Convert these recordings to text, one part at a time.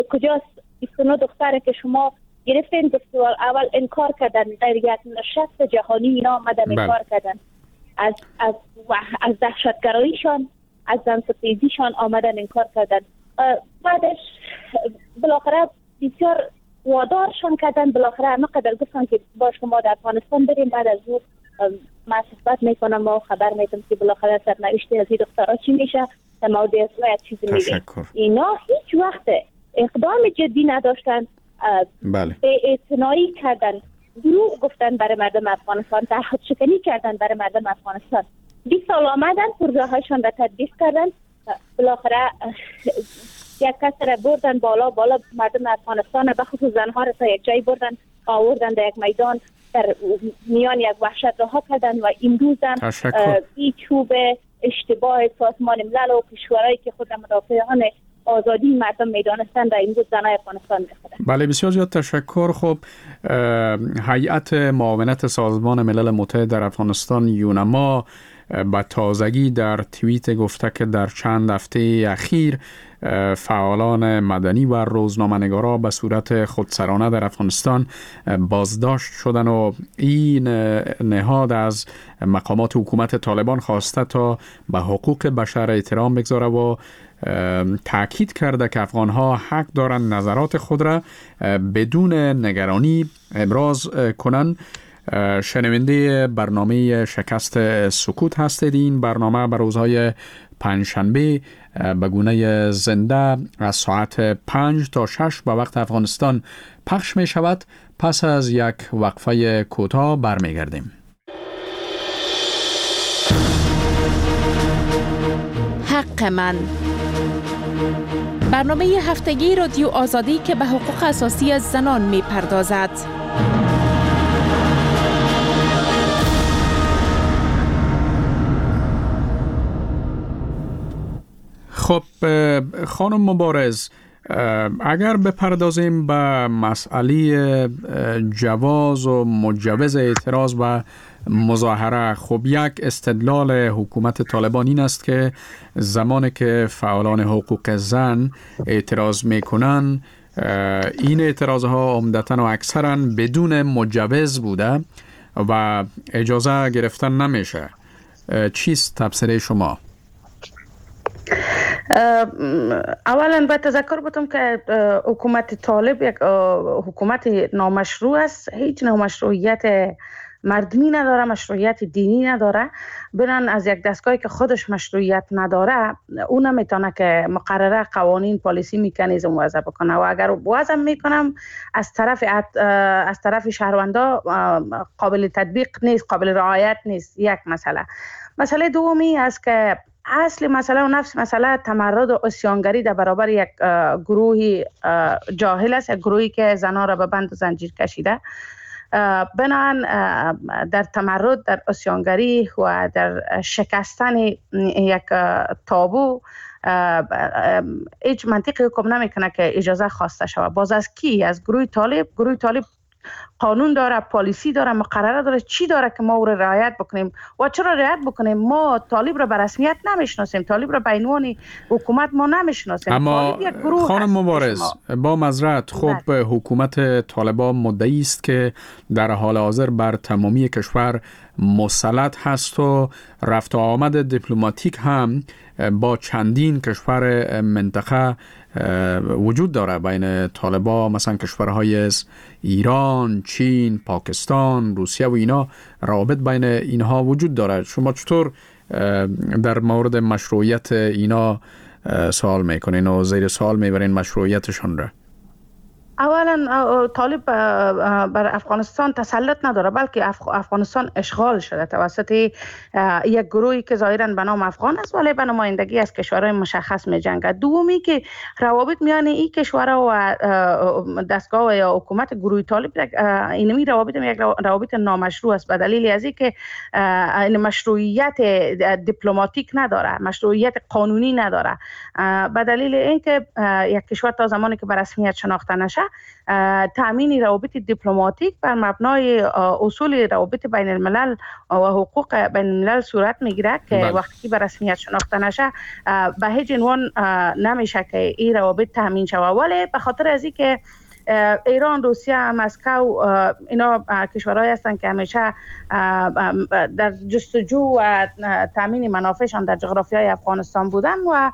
کجاست 29 دختره که شما گرفتین فستیوال اول انکار کردن، در یک نشست جهانی اینا آمدن انکار کردن از دهشتگراییشان، از زنستیزیشان آمدن انکار کردن. بعدش بالاخره بسیار وادارشان کردن، بالاخره همه قدر گفتن که با شما در افغانستان بریم. بعد از او من صحبت میکنم و خبر میدم که بالاخره سرنوشت از این دخترها چی میشه، در مورد اسرائیل یک چیزی میگه. اینا هیچ وقت اقدام جدی نداشتن، بله. اعتنایی کردن، دروغ گفتن برای مردم افغانستان، تعهد شکنی کردن برای مردم افغانستان. 20 سال آمدن پروژه هایشان را تطبیق کردن، بالاخره یک کس را بردن بالا مردم افغانستان بخصوص زنها را تا یک جای بردن آوردن در یک میدان در میان یک وحشت رها کردن و این روزن این چوب اشتباه سازمان ملل و کشورهایی که خود مدافعان آزادی مردم میدانستند در این روز زنای افغانستان میخوادن. بله بسیار زیاد تشکر. خب هیئت معاونت سازمان ملل متحد در افغانستان یونما با تازگی در توییت گفته که در چند هفته اخیر فعالان مدنی و روزنامه‌نگارا به صورت خودسرانه در افغانستان بازداشت شدن و این نهاد از مقامات حکومت طالبان خواسته تا به حقوق بشر احترام بگذاره و تأکید کرده که افغانها حق دارند نظرات خود را بدون نگرانی ابراز کنند. شنونده برنامه شکست سکوت هستید. این برنامه بر روزهای پنجشنبه به گونه زنده از ساعت 5 تا 6 به وقت افغانستان پخش می شود. پس از یک وقفه کوتاه برمیگردیم. حق من، برنامه هفتگی رادیو آزادی که به حقوق اساسی زنان می پردازد. خب خانم مبارز، اگر بپردازیم به مسئله جواز و مجوز اعتراض و مظاهره، خب یک استدلال حکومت طالبان این است که زمانی که فعالان حقوق زن اعتراض میکنن این اعتراضها عمدتاً و اکثراً بدون مجوز بوده و اجازه گرفتن نمیشه. چیست تفسیر شما؟ اولا باید تذکر بدم که حکومت طالب یک حکومت نامشروع است. هیچ نوع مشروعیت مردمی نداره، مشروعیت دینی نداره. بنان از یک دستگاهی که خودش مشروعیت نداره اون نمیتونه که مقرره قوانین پالیسی مکانیزم وضع بکنه و اگر وضع میکنم از طرف شهروندا قابل تطبیق نیست، قابل رعایت نیست. یک مسئله دومی است که اصل مسئله و نفس مسئله تمرد و عصیانگری در برابر یک گروهی جاهل است، یک گروهی که زنان را به بند و زنجیر کشیده. بنابراین در تمرد، در عصیانگری و در شکستن یک تابو هیچ منطقی حکم نمیکنه که اجازه خواسته شود. باز از کی؟ از گروه طالب. گروه طالب قانون داره، پالیسی داره، مقرره داره. چی داره که ما او را رعایت بکنیم و چرا رعایت بکنیم؟ ما طالب را به رسمیت نمیشناسیم، طالب را به عنوان حکومت ما نمیشناسیم. اما خانم مبارز با معذرت، خب حکومت طالبان مدعی است که در حال حاضر بر تمامی کشور مسلط هست و رفت و آمد دیپلماتیک هم با چندین کشور منطقه وجود داره بین طالبان، مثلا کشورهای از ایران، چین، پاکستان، روسیه و اینا. روابط بین اینها وجود داره. شما چطور در مورد مشروعیت اینا سوال میکنین و زیر سوال میبرین مشروعیتشون را؟ اولا طالب بر افغانستان تسلط نداره، بلکه افغانستان اشغال شده توسط یک گروهی که ظاهراً به نام افغان است ولی به نمایندگی از کشورهای مشخص می جنگد. دومی که روابط میان این کشورها و دستگاه یا حکومت گروه طالب اینمی روابط یک روابط نامشروع است به دلیل از اینکه این مشروعیت دیپلماتیک نداره، مشروعیت قانونی نداره. به دلیل اینکه یک کشور تا زمانی که به رسمیت شناخته نشه تامین روابط دیپلماتیک بر مبنای اصول روابط بین الملل و حقوق بین الملل صورت میگیره که وقتی به رسمیت شناخته نشه به هیچ عنوان نمیشه که این روابط تامین شود. ولی به خاطر از اینکه ایران، روسیه، مسکو اینا کشورهایی هستند که همیشه در جستجو و تامین منافعشان در جغرافیای افغانستان بودن و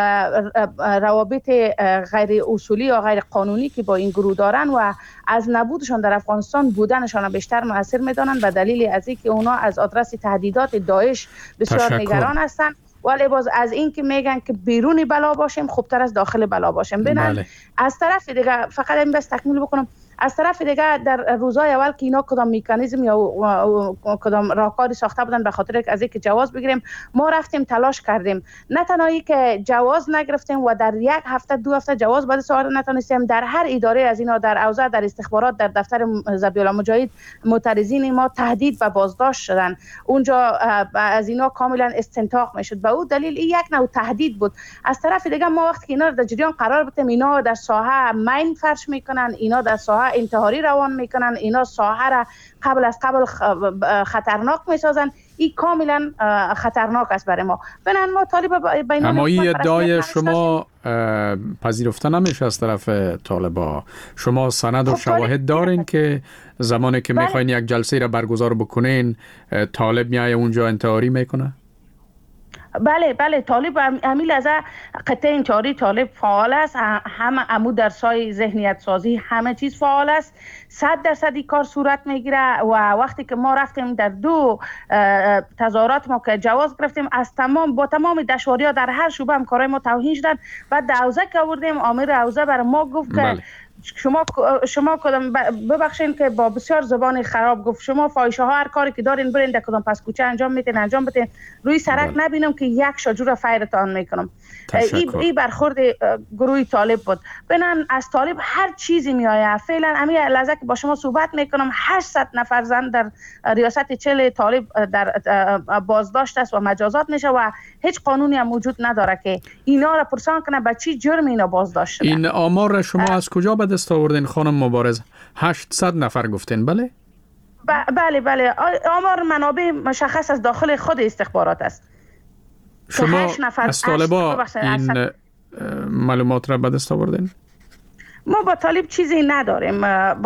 روابط غیر اصولی یا غیر قانونی که با این گروه دارن و از نبودشان در افغانستان بودنشان بیشتر مؤثر میدانند به دلیل از اینکه اونا از آدرس تهدیدات داعش بسیار نگران هستند. ولی باز از این که میگن که بیرونی بلا باشیم خوبتر از داخل بلا باشیم. ببینن از طرف دیگه فقط این بس تکمیل بکنم، از طرف دیگه در روزهای اول که اینا کدام مکانیزم یا کدام راهکاری ساخته بودن به خاطر از اینکه جواز بگیریم، ما رفتیم تلاش کردیم. نه تنهایی که جواز نگرفتیم و در یک هفته دو هفته جواز بعد سوار نتونستیم، در هر اداره از اینا، در اوضاع، در استخبارات، در دفتر ذبیحالله مجاهد معترضین ما تهدید و بازداشت شدن. اونجا از اینا کاملا استنطاق میشد. به اون دلیل این یک نوع تهدید بود. از طرف دیگه ما وقتی اینا در جریان قرار بدیم، اینا در ساحه مین فرش میکنن، اینا در ساحه انتحاری روان میکنن، اینا ساحه را قبل از قبل خطرناک میسازن. این کاملا خطرناک است برای ما. بنابراین ما طالب بین اما این ادعای شما پذیرفته نمیشه از طرف طالبا. شما سند و شواهد دارین که زمانی که میخواین یک جلسه را برگزار بکنین طالب میایه اونجا انتحاری میکنه؟ بله طالب امیل از قطعه انتحاری طالب فعال است. همه عمود در سای ذهنیت سازی همه چیز فعال است. 100% این کار صورت میگیره و وقتی که ما رفتیم در دو تظاهرات ما که جواز گرفتیم، از با تمام دشواری‌ها در هر شعبه هم کارهای ما توهین شدن. بعد در حوزه که آوردیم، آمر حوزه برای ما گفت که شما کدام ببخشین که با بسیار زبان خراب گفت، شما فاحشه ها هر کاری که دارین برین در کدام پس کوچه انجام بدین روی سرک نبینم که یک شجور فیرتان میکنم. این برخورد گروه طالب بود. بنان از طالب هر چیزی میآید. فعلا همین لحظه که با شما صحبت میکنم 800 نفر زن در ریاست چل طالب در بازداشت است و مجازات میشه و هیچ قانونی هم وجود نداره که اینا را پرسان کنه به چی جرم اینا بازداشت شدن. این آمار شما از کجا به دست آوردین خانم مبارز؟ 800 نفر گفتین؟ بله بله آمار منابع مشخص از داخل خود استخبارات است. شما از طالبا این معلومات را به دست آوردین؟ ما با طالب چیزی نداریم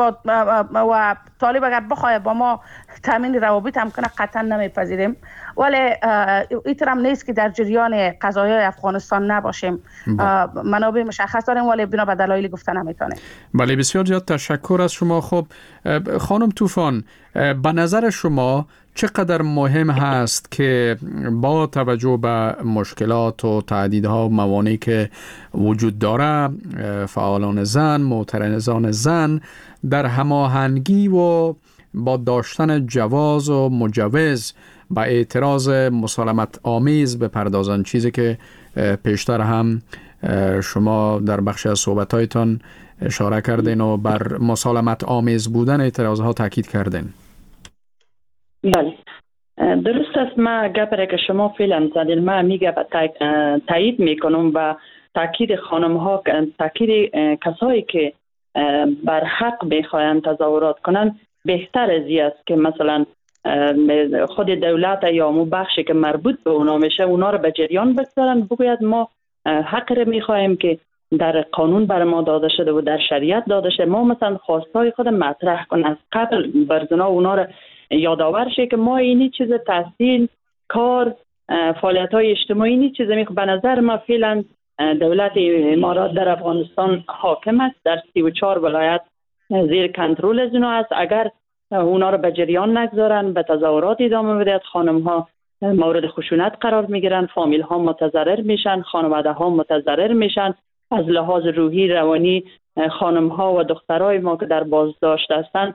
و طالب اگر بخواد با ما تامین روابط هم کنه قطعا نمیپذیریم، ولی اینطور هم نیست که در جریان قضایای افغانستان نباشیم. منابع مشخص داریم ولی بنا به دلایل گفتن نمیتونیم. بله بسیار زیاد تشکر از شما. خب خانم طوفان، به نظر شما چقدر مهم هست که با توجه به مشکلات و تهدیدها و موانعی که وجود داره فعالان زن، معترضان زن در هماهنگی و با داشتن جواز و مجوز به اعتراض مسالمت آمیز بپردازن، چیزی که پیشتر هم شما در بخش از صحبتایتان اشاره کردین و بر مسالمت آمیز بودن اعتراضها تاکید کردین؟ بله درست است. ما گپره که شما فعلا زدین ما میگه تایید میکنم و تاکید خانم ها، تاکید کسایی که بر حق بخواین تظاهرات کنن بهتر از این است که مثلا خود دولت یا مو بخشی که مربوط به اونا میشه اونا رو به جریان بگذارن، بگوید ما حق رو میخوایم که در قانون بر ما داده شده و در شریعت داده شده. ما مثلا خواستای خود مطرح کن از قبل برزنا اونا رو یادآور شه که ما اینی چیز تحصیل، کار، فعالیت‌های اجتماعی اینی چیز به نظر ما فعلا دولت امارات در افغانستان حاکم است، در 34 ولایت زیر کنترل از اونا است. اگر اونا رو به جریان نگذارن، به تظاهرات ادامه بدهد، خانم ها مورد خشونت قرار میگیرن، فامیل ها متضرر میشن، خانواده ها متضرر میشن. از لحاظ روحی روانی خانم ها و دخترای ما که در بازداشت هستند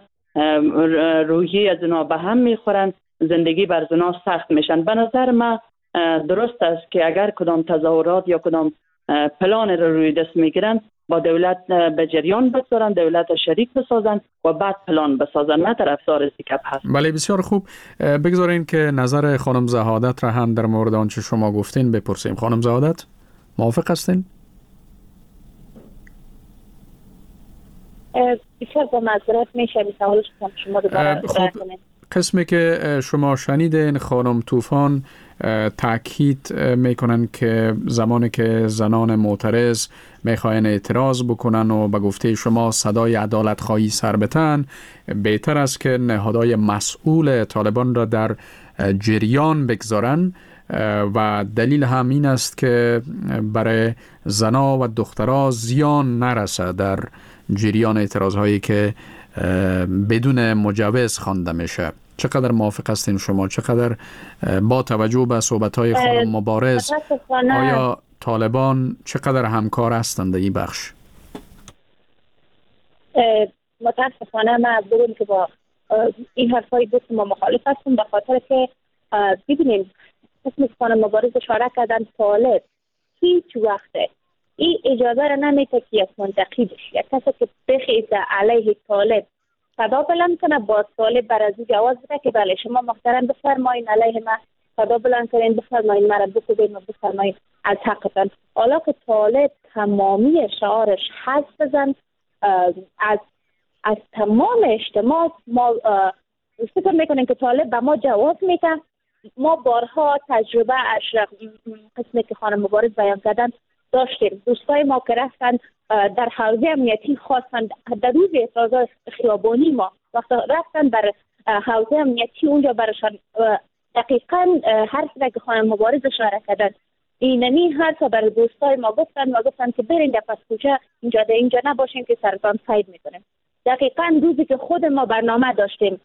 روحی از اونا به هم میخورن، زندگی بر اونا سخت میشن. به نظر من درست است که اگر کدام تظاهرات یا کدام پلان رو روی دست میگیرن با دولت به جریان بگذارن، دولت شریک بسازن و بعد پلان بسازن، نه طرفدار زیکپ هست. بله بسیار خوب. بگذارین که نظر خانم زهادت را هم در مورد آنچه شما گفتین بپرسیم. خانم زهادت موافق هستین؟ بسیار با معذرت میشه سوالش شما دوباره کنید. قسمی که شما شنیدین خانم طوفان تاکید میکنن که زمانی که زنان معترض میخواین اعتراض بکنن و به گفته شما صدای عدالت خواهی سر بتن، بهتر است که نهادهای مسئول طالبان را در جریان بگذارن و دلیل هم این است که برای زنا و دخترها زیان نرسه در جریان اعتراض هایی که بدون مجوز خوانده میشه. چقدر موافق هستین شما؟ چقدر با توجه به صحبت‌های خانم مبارز آیا طالبان چقدر همکار هستند در این بخش؟ متاسفانه من بگم که با این حرفای دوست ما مخالف هستم، به خاطر که ببینیم قسم خانم مبارز اشاره کردن طالب هیچ وقت این اجازه را نمیده که یک منتقدش یک کسی که بخیزه علیه طالب صدا بلند کنه با طالب بر از او جواز بده که بله شما محترم بفرمایین علیه من صدا بلند کنین، بفرمایین مرا بکوبین و بفرمایین از حقتان. حالا که طالب تمامی شعارش حذف بزن از تمام اجتماع، ما فکر میکنیم که طالب به ما جواز میده. ما بارها تجربه اشرف قسمی که خانم مبارز بیان کردن داشتیم. دوستای ما که رفتن در حوزه امنیتی خواستن در روز اعتراضات خیابانی ما وقتی رفتن بر حوزه امنیتی اونجا برشان دقیقاً حرف که خانم مبارز اشاره کردن اینمی حرف بر دوستای ما گفتن که برین در پس کوچه اینجا نباشین که سرطان سید میکنیم. دقیقاً روزی که خود ما برنامه داشتیم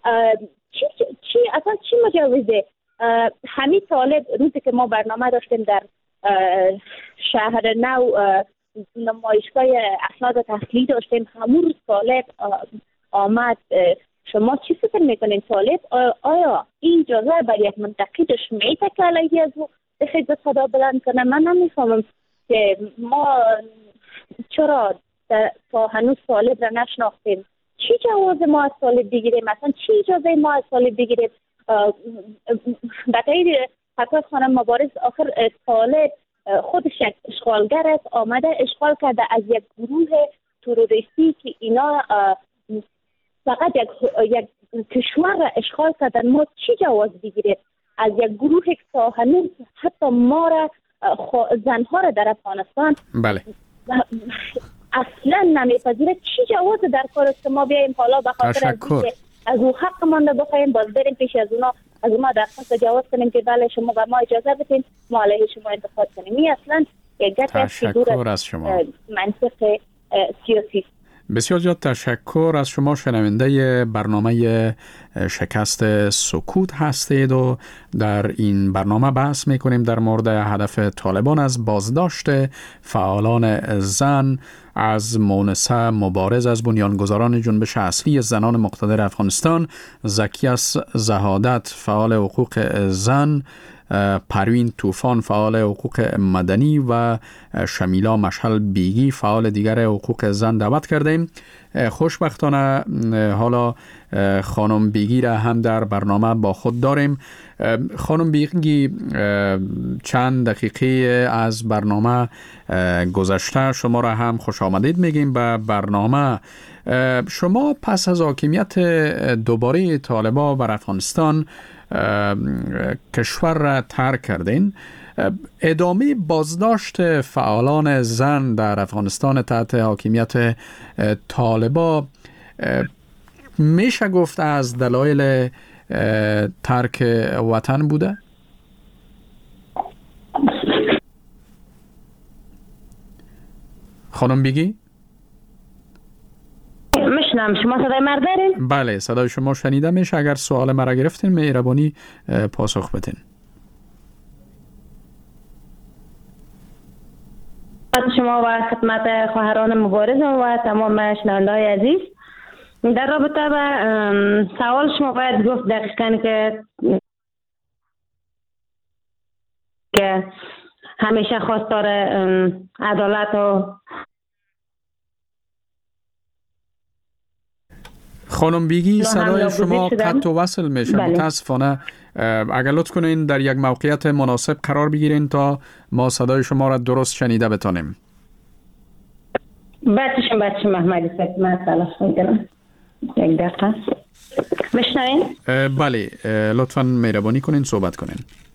چی مجوزه همین طالب روزی که ما برنامه داشتیم در شهر نو نمایشگاه اسناد تحصیلی داشتیم، همون روز طالب آمد. شما چی فکر میکنین طالب آیا این اجازه بر یک منتقدش میده که علیه از او بخید صدا بلند کنه؟ من نمیفهمم که ما چرا تا هنوز طالب را نشناختیم. چی جواز ما از طالب بگیریم؟ مثلا چی اجازه ما از طالب بگیریم؟ بقیه حتی خانم مبارز آخر طالب خودش یک اشغالگر است، آمده اشغال کرده از یک گروه تروریستی که اینا فقط یک کشور را اشغال کردن. ما چی جواز بگیریم از یک گروه که تا هنوز حتی ما را زنها را در افغانستان بله اصلا نمیپذیره؟ چی جواز در کار است که ما بیاییم حالا به خاطر از او حق مانده بخوایم باز بریم پیش از اونا درخواست جواز کنیم که بله شما به ما اجازه بدین ما علیه شما انتخاب کنیم؟ این اصلا یک تشکر از شما. منطق سیاسی. بسیار زیاد تشکر از شما. شنونده برنامه شکست سکوت هستید و در این برنامه بحث میکنیم در مورد هدف طالبان از بازداشت فعالان زن، از مونسه مبارز از بنیانگذاران جنبش اصلی زنان مقتدر افغانستان، زکیاس زهادت فعال حقوق زن، پروین طوفان فعال حقوق مدنی و شمیلا مشعل بیگی فعال دیگر حقوق زن دعوت کردیم. خوشبختانه حالا خانم بیگی را هم در برنامه با خود داریم. خانم بیگی چند دقیقه از برنامه گذشته شما را هم خوش آمدید میگیم به برنامه. شما پس از حاکمیت دوباره طالبان بر افغانستان کشور را ترک کردین. ادامه بازداشت فعالان زن در افغانستان تحت حاکمیت طالبان میشه گفت از دلایل ترک وطن بوده؟ خانم بیگی؟ میشنم. شما صدای مرا دارین؟ بله صدای شما شنیده میشه. اگر سوال مرا گرفتین مهربانی پاسخ بدین. شما و خدمت خواهران مبارز و تمام شنونده‌های عزیز، در رابطه با سوال شما باید گفت دقیقاً که همیشه خواستار عدالت و خانم بیگی صدای شما قطع و وصل میشه. متاسفانه اگر لطف کنین در یک موقعیت مناسب قرار بگیرین تا ما صدای شما را درست شنیده بتانیم. بچه محمدی سک من تلاش میکنم یک دقیقه بشنوین. بله لطفا مهربانی کنین صحبت کنین.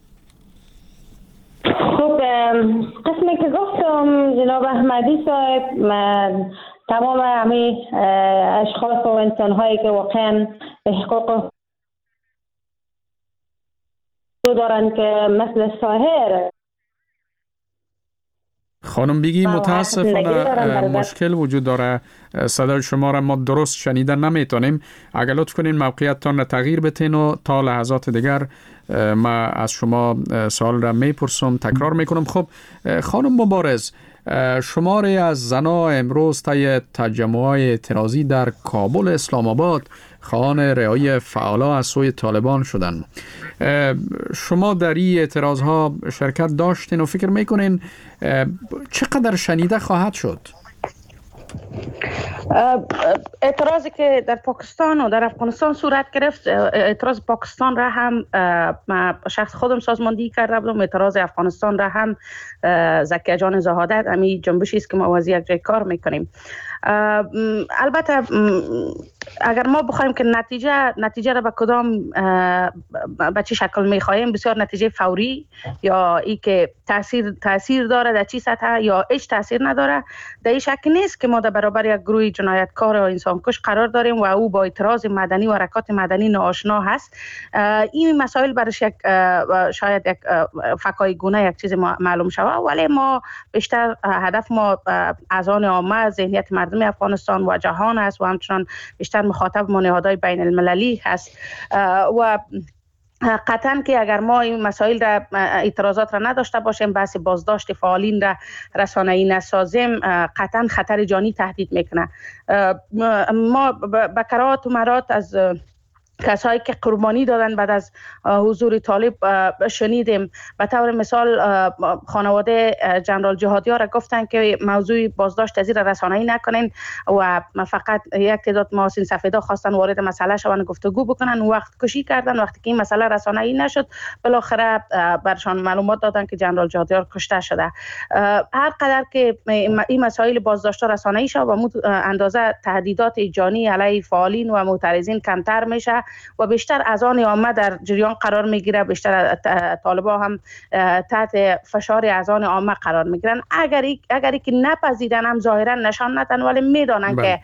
خب قسمی که گفتم جناب احمدی صاحب، تمام همه اشخاص و انسان هایی که واقعا به حقوق دارن که مثل ساهر خانم بیگی متاسفانه مشکل وجود داره، صدای شما را ما درست شنیدن نمیتونیم. اگر لطف کنین موقعیتتان را تغییر بتین و تا لحظات دیگر ما از شما سوال را میپرسم، تکرار میکنم. خب خانم مبارز، شماری از زنها امروز طی تجمع‌های اعتراضی در کابل اسلام آباد خواهان رهایی فعالا از سوی طالبان شدند. شما در این اعتراضها شرکت داشتین و فکر میکنین چقدر شنیده خواهد شد؟ اعتراضی که در پاکستان و در افغانستان صورت گرفت، اعتراض پاکستان را هم شخص خودم سازماندهی کرده بودم، اعتراض افغانستان را هم زکیه جان زهادت، همین جنبشی است که ما از یک جای کار میکنیم. البته اگر ما بخوایم که نتیجه را به کدام به چه شکل میخوایم، بسیار نتیجه فوری یا ای که تاثیر داره در چی سطح یا هیچ تاثیر نداره، در این شک نیست که ما در برابر یک گروه جنایتکار و انسانکش قرار داریم و او با اعتراض مدنی و حرکات مدنی ناآشنا هست. این مسائل برش یک شاید یک فکای گونه یک چیز معلوم شود، ولی ما بیشتر هدف ما اذهان عامه، ذهنیت مردم افغانستان و جهان است و همچنان بیشتر مخاطب ما نهادهای بین المللی هست و قطعا که اگر ما این مسائل را اعتراضات را نداشته باشیم، بحث بازداشت فعالین را رسانه‌ای نسازیم، قطعا خطر جانی تهدید میکنه. ما به کرات و مرات از کسایی که قربانی دادن بعد از حضور طالب شنیدیم. به طور مثال خانواده جنرال جهادیار را گفتن که موضوع بازداشت از این رسانه‌ای نکنین و فقط یک تعداد محاسن سفیدا خواستن وارد مسئله شون، گفتگو بکنن، وقت کشی کردن. وقتی که این مسئله رسانه‌ای نشد، بالاخره برشان معلومات دادن که جنرال جهادیار کشته شده. هر قدر که این مسائل بازداشت رسانه‌ای شد و اندازه تهدیدات جانی علیه فعالین و معترضین کمتر میشه و بیشتر اذهان عامه در جریان قرار میگیره، بیشتر طالبا هم تحت فشار اذهان عامه قرار میگیرن. اگری که نپذیرن هم ظاهرا نشان ندن، ولی میدانن که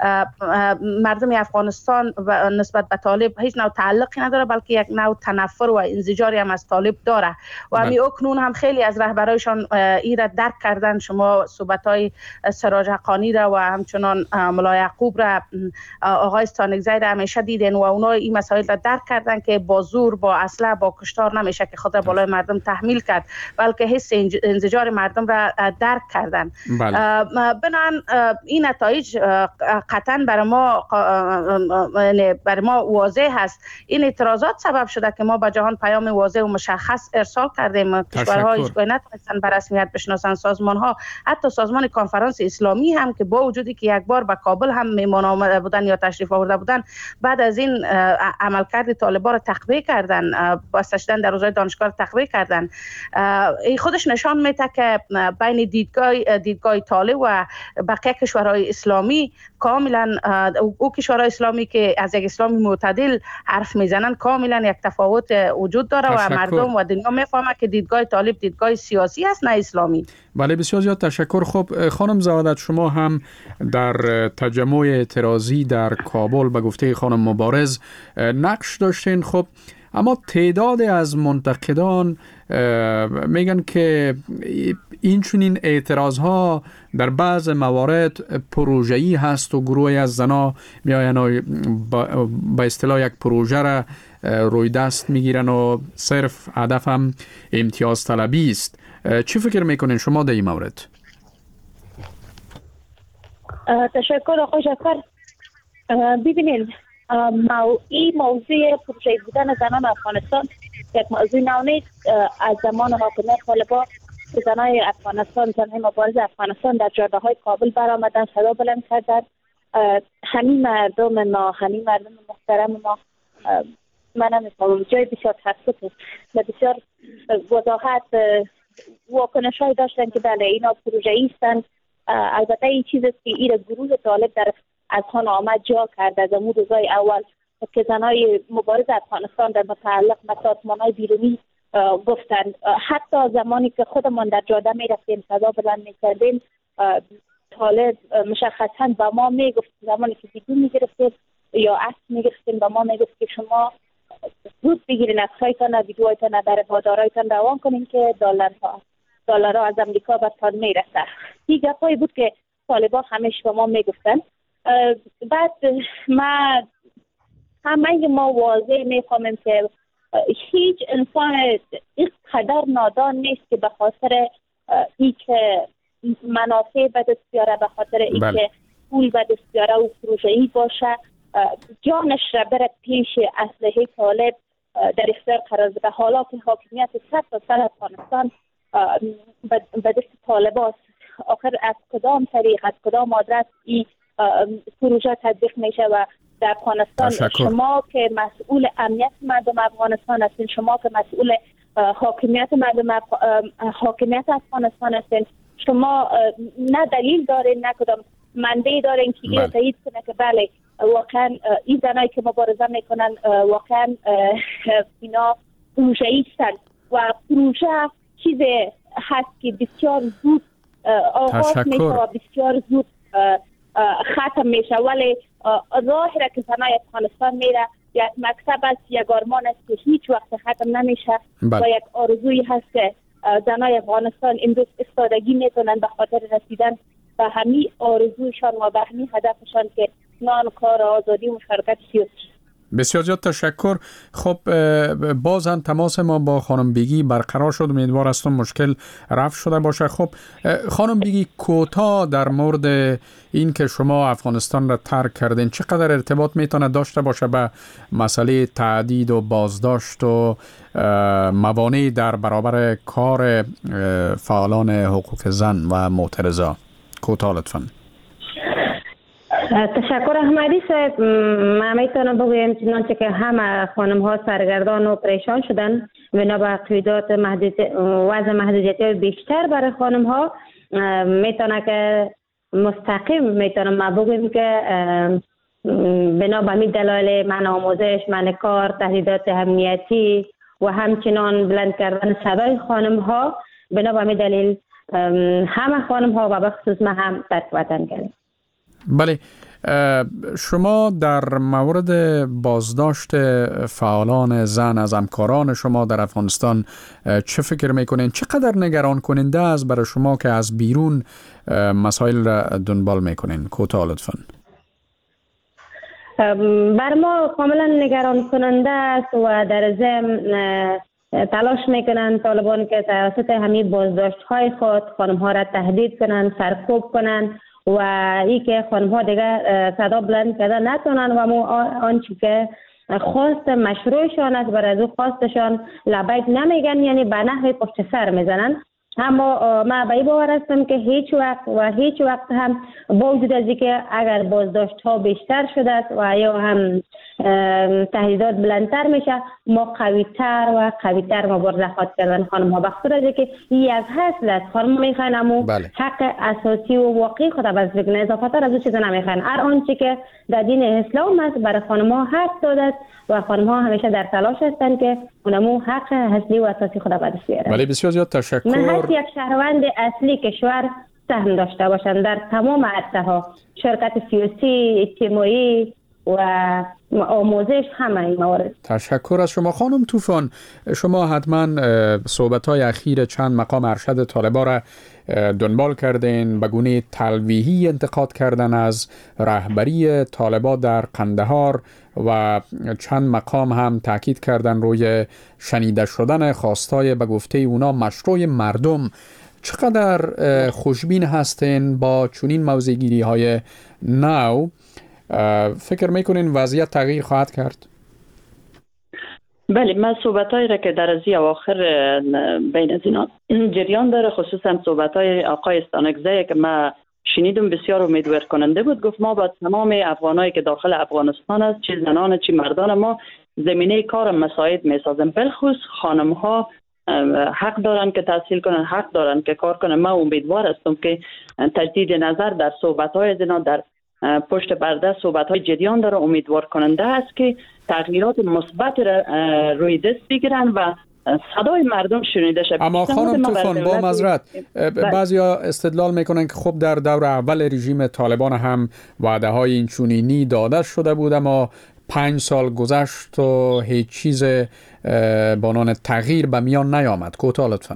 مردم افغانستان نسبت به طالب هیچ نوع تعلقی نداره، بلکه یک نوع تنفر و انزجاری هم از طالب داره و همین اکنون هم خیلی از رهبرایشان این را درک کردن. شما صحبت‌های سراج حقانی را و همچنان ملا یعقوب را، آقای استانکزی را همیشه دیدن و اونا این مسائل را درک کردن که با زور، با اسلحه، با کشتار نمیشه که خود را بالای مردم تحمیل کرد، بلکه حس انزجار مردم را درک کردن. بنابراین این نتایج قطعا برای ما واضح هست. این اعتراضات سبب شده که ما به جهان پیام واضح و مشخص ارسال کردیم. کشورها هیچ گونه نتونستن به رسمیت بشناسن، سازمان‌ها، حتی سازمان کنفرانس اسلامی هم که با وجودی که یک بار به کابل هم میهمان آمده بودن یا تشریف آورده بودن، بعد از این عملکرد طالبان را تقویه کردن، بسته شدن در روزهای دانشگاه را تقویه کردن. این خودش نشان میده که بین دیدگاه طالب و بقیه کشورهای اسلامی کاملا، او کشورهای اسلامی که از یک اسلام معتدل حرف میزنن، کاملا یک تفاوت وجود داره و مردم و دنیا میفهمه که دیدگاه طالب دیدگاه سیاسی است، نه اسلامی. بله، بسیار زیاد تشکر. خب خانم زهادت، شما هم در تجمع اعتراضی در کابل به گفته خانم مبارز نقش داشتین. خب اما تعداد از منتقدان میگن که این چنین اعتراض در بعض موارد پروژه‌ای هست و گروهی از زنا میآیند و با اصطلاح یک پروژه را روی دست میگیرن و صرف هدف هم امتیاز طلبی است. چی فکر میکنین شما در این مورد؟ تشکر آقای جعفر. ببینید، این موضوع پروژه بودن زنان افغانستان یک موضوع نو نیست. از زمان حاکمیت طالبان زنای افغانستان، زنای مبارز افغانستان در جاده‌های کابل برآمدن، صدا بلند کردن. همین مردم محترم ما، من نمی‌فهمم، جای بسیار تاسف و بسیار وضاحت واکنش‌هایی داشتن که بله اینا پروژه‌ای هستند البته این چیز است که این گروه طالب در اذهان آمد جا کرد از امود روزای اول که زنای مبارز افغانستان در متعلق به سازمان‌های بیرونی گفتند. حتی زمانی که خودمان در جاده می رفتیم صدا بلند می کردیم، طالب مشخصاً به ما می گفت، زمانی که ویدیو می گرفتیم یا عکس می گرفتیم به ما می گفت که شما زود بگیرین عکس‌هایتان، ویدیوهایتان در بازارهایتان روان کنین که دلارها از امریکا بهتان می رسه. این گپایی بود که طالبان همیشه به ما می گفتن. بعد همه ما واضح می فهمیم که هیچ انسان اینقدر نادان نیست که به خاطر ای که منافع به دست بیاره، به خاطر ای که پول به دست بیاره و پروژه‌ای باشه جانش را بره پیش اسلحه طالب در اختیار قرار بده. حالا که حاکمیت 100% افغانستان به دست طالب است، آخر از کدام طریق، از کدام آدرس این پروژه تطبیق میشه؟ و در افغانستان شما که مسئول امنیت مردم افغانستان هستین، شما که مسئول حاکمیت افغانستان هستین، شما نه دلیل دارین نه کدام منبع دارین که این تایید کنه که بله واقعا این زنایی که مبارزه میکنن واقعا اینا پروژه‌ای هستند و پروژه چیز هست که بسیار زود آغاز میشه و بسیار زود ختم میشه. ولی راهی را که زنای افغانستان میره یک مکتب است، یک آرمان است که هیچ وقت ختم نمیشه و یک آرزویی هست که زنای افغانستان امروز استادگی میکنن به خاطر رسیدن به همین آرزویشان و به همین هدفشان که نان، کار، آزادی و مشارکت سیاسی. بسیار زیاد تشکر. خب باز هم تماس ما با خانم بیگی برقرار شد، امیدوار هستم مشکل رفع شده باشه. خب خانم بیگی، کوتاه در مورد این که شما افغانستان را ترک کردین چقدر ارتباط میتونه داشته باشه به مسئله تعدید و بازداشت و موانع در برابر کار فعالان حقوق زن و معترضا؟ کوتاه لطفاً. تشکر احمدی صاحب. من میتونم بگویم چنانچه که همه خانم ها سرگردان و پریشان شدن بنا به قیودات وضع محدودیت بیشتر برای خانم ها، میتونه که مستقیم میتونم ما بگویم که بنا به همین دلایل من آموزش، من کار، تهدیدات امنیتی و همچنان بلند کردن صدای خانم ها، بنا به همین دلیل همه خانم ها و به خصوص من هم ترک وطن کردیم. بله، شما در مورد بازداشت فعالان زن از همکاران شما در افغانستان چه فکر میکنین؟ چقدر نگران کننده است برای شما که از بیرون مسائل را دنبال میکنین؟ کوتاه لطفاً. بر ما کاملا نگران کننده است و در ضمن تلاش میکنن طالبان که توسط همین بازداشت های خود خانم ها را تهدید کنن، سرکوب کنن و ای که خانم ها دیگه صدا بلند کردن نتونن و مو آنچه که خواست مشروعشان است بر از او خواستشان لبیک نمیگن، یعنی به نحو پشت سر میزنن. اما من به این باور هستم که هیچ وقت هم با وجود از اینکه اگر بازداشت ها بیشتر شده است و یا هم تهدیدات بلندتر میشه، ما قویتر مبارزه خواهد کردن خانم ها، بخاطر از اینکه یک حاصل است. خانم میخوان امو حق اساسی و واقعی خود بس بکنه، اضافه تر از اون چیزا نمیخوان. هر آنچه که در دین اسلام است برای خانم ها حق داده است و خانم ها همیشه در تلاش هستند که اونمو حق اصلی و اساسی خود به دست بیارن. بله، بسیار زیاد تشکر. من یک شهروند اصلی کشور سهم داشته باشند در تمام عرصه ها، شرکت سیاسی، اجتماعی و آموزش، همه این موارد. تشکر از شما. خانم طوفان، شما حتما صحبت‌های اخیر چند مقام ارشد طالبان را دنبال کردین، به گونه تلویحی انتقاد کردن از رهبری طالبان در قندهار و چند مقام هم تاکید کردن روی شنیده شدن خواستای به گفته اونا مشروع مردم. چقدر خوشبین هستین با چنین موضع‌گیری های نو؟ فکر میکنین وضعیت تغییر خواهد کرد؟ بله، من صحبتایی را که در از اواخر بین از اینا جریان داره، خصوصا صحبتای آقای استانکزی که من شنیدم بسیار امیدوار کننده بود. گفت ما با تمام افغانایی که داخل افغانستان است، چه زنان چه مردان، ما زمینه کار مساعد میسازیم، بالخصوص خانم ها حق دارن که تحصیل کنن، حق دارن که کار کنن. من امیدوار هستم که تجدید نظر در صحبت‌های از اینا در پشت پرده صحبت‌های جریان داره، امیدوار کننده است که تغییرات مثبت روی دست بگیرن و صدای مردم شنیده شد. اما خانم طوفان، با معذرت بعضیا استدلال میکنن که خب در دور اول رژیم طالبان هم وعده های اینچنینی داده شده بود، اما 5 سال گذشت و هیچ چیز بانان تغییر به میان نیامد. کوتاه لطفاً.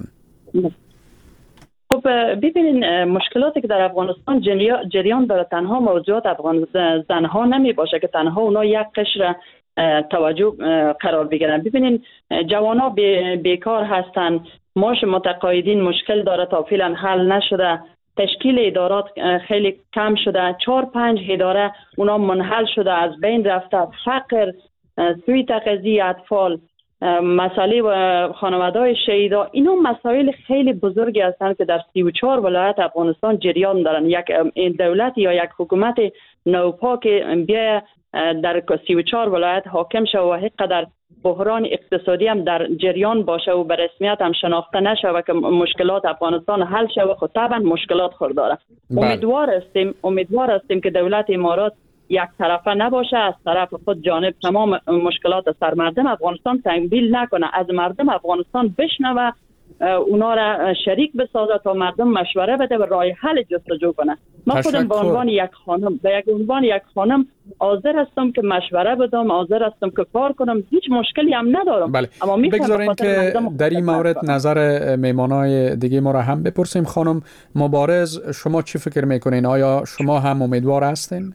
خب ببینین، مشکلاتی که در افغانستان جریان داره تنها موضوعات زنها نمی باشه که تنها اونا یک قشر توجه قرار بگیرن. ببینین جوانا بیکار هستن، معاش متقاعدین مشکل داره، تا فعلا حل نشده، تشکیل ادارات خیلی کم شده، 4-5 اداره اونا منحل شده، از بین رفته، فقر، سوء تغذیه اطفال، مسئله خانواده‌های شهیدا، اینا مسائل خیلی بزرگی هستند که در 34 ولایت افغانستان جریان دارن. یک دولت یا یک حکومت نوپا که بیا در 34 ولایت حاکم شد و اینقدر بحران اقتصادی هم در جریان باشه و به رسمیت هم شناخته نشه و که مشکلات افغانستان حل شه، خب طبعا مشکلات خورداره. امیدوار هستیم که دولت امارات یک طرفه نباشه، از طرف خود جانب تمام مشکلات سر مردم افغانستان تنبیل نکنه، از مردم افغانستان بشنوه، اونا را شریک بسازه تا مردم مشوره بده و راه حل جستجو کنه. من خودم به عنوان یک خانم حاضر هستم که مشوره بدم، حاضر هستم که کار کنم، هیچ مشکلی هم ندارم. بله. اما بگذارین که در این مورد نظر میمانای دیگه ما را هم بپرسیم. خانم مبارز، شما چی فکر میکنین؟ آیا شما هم امیدوار هستین؟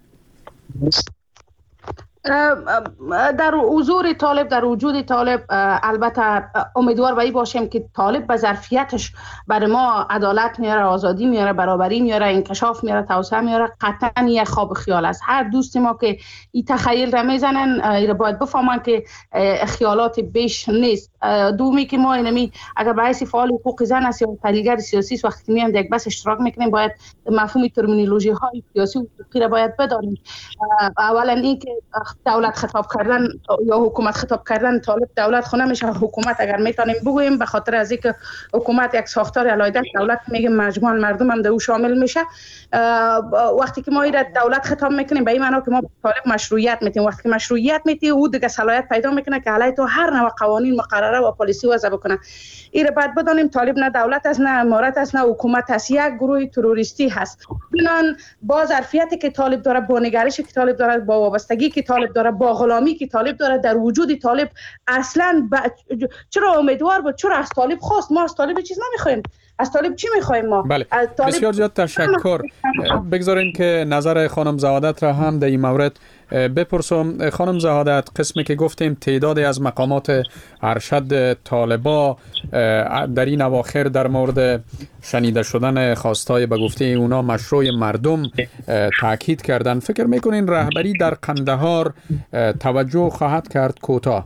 در حضور طالب، در وجود طالب، البته امیدوار بایی باشیم که طالب به ظرفیتش برای ما عدالت میاره، آزادی میاره، برابری میاره، انکشاف میاره، توسعه میاره. قطعا یک خواب خیال است. هر دوست ما که این تخیل را میزنن اینا باید بفهمن که خیالات بیش نیست. دومی که ما اینمی اگر به حیث فعال حقوق زن است یا تحلیلگر سیاسی است، وقتی میایم در یک بحث اشتراک میکنیم باید مفهوم ترمینولوژی های سیاسی و حقوقی را باید بدانیم. اولا این که دولت خطاب کردن یا حکومت خطاب کردن، طالب دولت خو نمیشه، حکومت اگر میتونیم بگوییم، به خاطر از اینکه حکومت یک ساختار علیحده، دولت میگه مجموعاً مردم هم در او شامل میشه. وقتی که ما این دولت خطاب میکنیم به این معنی که ما طالب مشروعیت میتیم. وقتی که مشروعیت میتیم او دیگه صلاحیت پیدا میکنه که علیه تو هر نوع قوانین مقرره و پالیسی وضع بکنه. این رو بعد بدانیم طالب نه دولت است، نه امارت است، نه حکومت است، یک گروه تروریستی هست. بنان با ظرفیتی که طالب داره، با نگرشی که طالب داره، با وابستگی که طالب داره، با غلامی که طالب داره، در وجود طالب اصلا چرا امیدوار بود؟ چرا از طالب خواست؟ ما از طالب چیز نمیخوایم. از طالب چی میخوایم ما؟ بله. بسیار زیاد تشکر. بگذارین که نظر خانم زهادت را هم در این مورد بپرسم. خانم زهادت، قسمی که گفتیم تعدادی از مقامات ارشد طالبا در این اواخر در مورد شنیده شدن خواستای به گفته اونا مشروع مردم تاکید کردن، فکر میکنین رهبری در قندهار توجه خواهد کرد؟ کوتاه.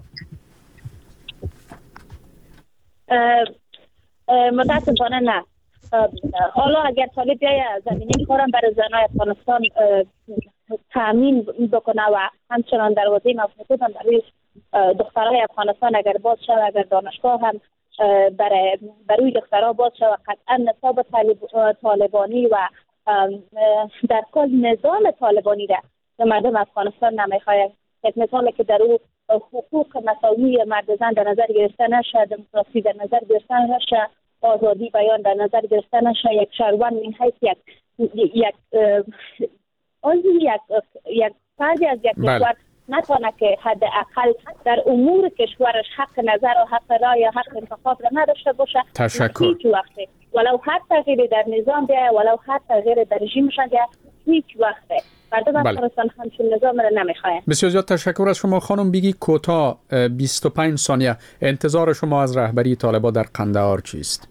متاسفانه نه. حالا اگر طالب بیای زمینه کارم برای زنای افغانستان تامین بکنه و همچنان دروازه مفتوح هم برای دخترای افغانستان اگر باز شد، اگر دانشگاه هم برای دخترها باز شد، قطعا نصاب طالبانی و در کل نظام طالبانی را مردم افغانستان نمیخواهد. یک نظامی که در او حقوق مساوی مرد زن در نظر گرفته نشه، دموکراسی در نظر گرفته نشه، آزادی بیان در نظر گرفته نشه، یک شهروند من حیث یک فردی از یک کشور نتونه که حداقل در امور کشورش حق نظر و حق رای یا حق انتخاب را نداشته باشه. تشکر. هیچ وقته ولو هر تغییری در نظام بیاید، ولو هر تغییری در رژیمش بیاید، هیچ وقته مردم افغانستان همچون نظام را نمیخواهند. بسیار زیاد تشکر از شما خانم. بگی کوتاه 25 ثانیه انتظار شما از رهبری طالبان در قندهار چیست؟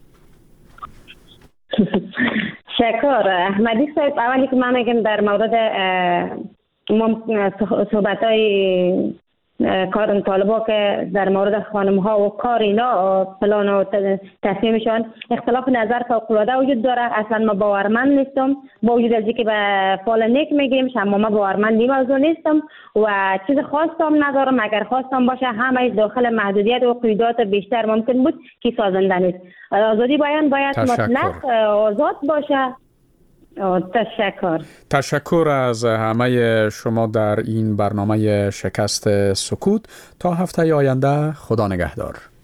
شکر احمدی صاحب. اولی که من میگم در مورد صحبت‌های کار طالبا که در مورد خانم ها و کار اینا پلان و تصمیمشان اختلاف نظر فوق‌العاده وجود داره. اصلا ما باورمند نیستم با وجود از اینکه به فال نیک میگیم، اما ما باورمند این موضوع نیستم و چیز خاصم ندارم. اگر خواستم باشه همه داخل محدودیت و قیودات بیشتر ممکن بود که سازنده نیست. آزادی بیان باید مطلق آزاد باشه. تشکر از همه شما در این برنامه شکست سکوت. تا هفته آینده، خدا نگهدار.